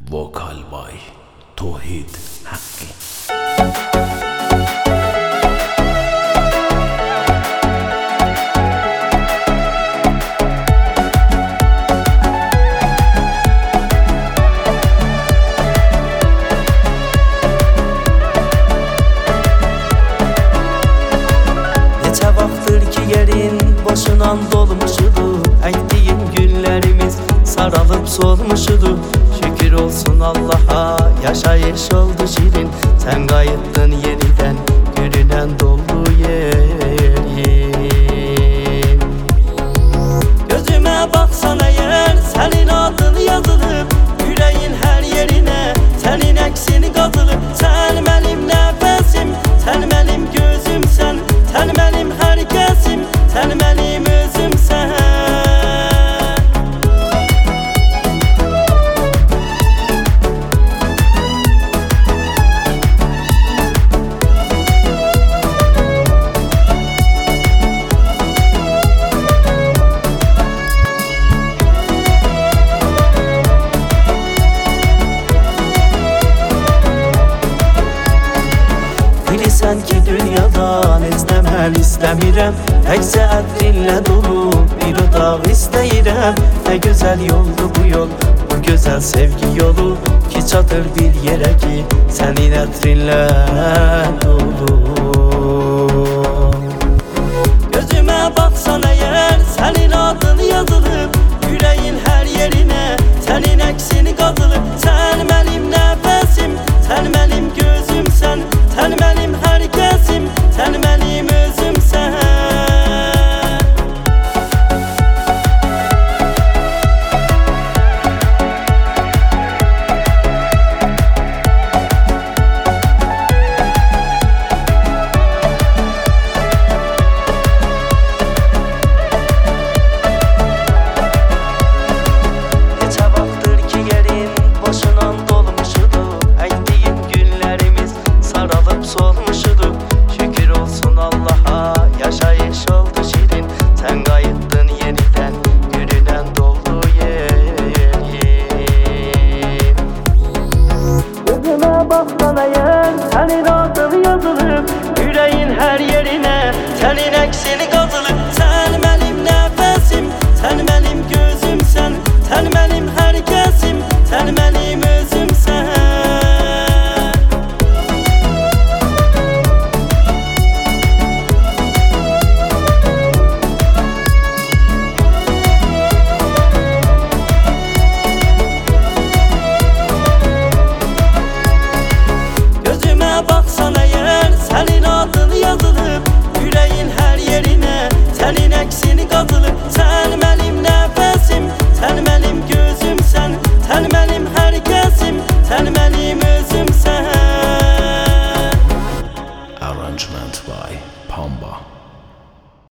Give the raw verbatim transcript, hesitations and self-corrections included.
Vokal by Tauhid Haqqi. Neçə vaxtdır ki yerin boşunan dolmuşudu, əkdiyin günlərimiz saralıb solmuşudu. Şükür olsun Allah'a, yaşayış oldu şirin. Sen qayıtdın yeniden, görünen doldu yerin. Gözüme baksan eğer, senin adın yazılıb, yüreğin her yerine senin əksini qazılıb. Sen benim nəfəsim, sen benim gözümsən, sen benim hər kəsim, sen benim özümsən. Bilirsən ki dünyadan izləməl istəmirəm, təkcə ətrinlə dolu bir odaq istəyirəm. Nə gözəl yoldur bu yol, bu gözəl sevgi yolu, ki çatır bir yerə ki sənin ətrinlə dolu. Gözümə baxsan əgər, sənin adın yazılıb, yüreğin hər yerinə sənin əksini qazılıb. Sən mənim nəfəsim, sən mənim gözümsən, sen benim her kəsim, sen benim özümsən. Neçə vaxtdır ki yerin boşunan dolmuşudu, əkdiyin günlərimiz saralıb solmuşudu. Şükür olsun Allah'a, yaşayış oldu şirin. Sen qayıtdın yeniden, görünen doldu yerin. Gözüme baksan eğer, senin adın yazılıb, yüreğin her yerine senin əksini qazılıb.